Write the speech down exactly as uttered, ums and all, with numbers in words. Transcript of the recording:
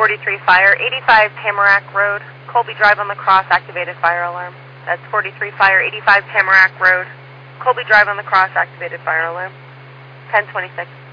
forty-three Fire, eighty-five Tamarack Road, Colby Drive on the cross, activated fire alarm. That's forty-three Fire, eighty-five Tamarack Road, Colby Drive on the cross, activated fire alarm. ten twenty-six.